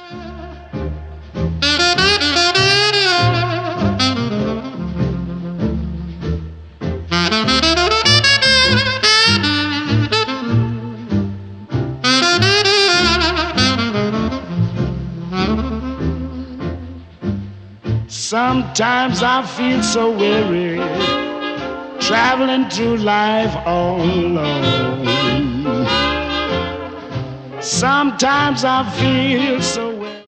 Sometimes I feel so weary, traveling through life all alone. Sometimes I feel so